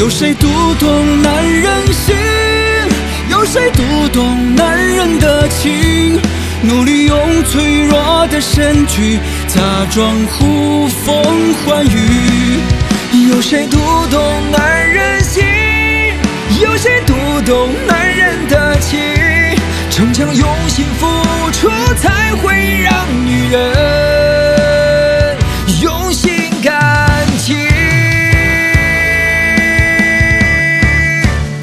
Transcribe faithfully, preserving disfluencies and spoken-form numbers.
有谁读懂男人心？有谁读懂男人的情？努力用脆弱的身躯假装呼风唤雨。有谁读懂男人心？有谁读懂男人的情？逞强用心付出才会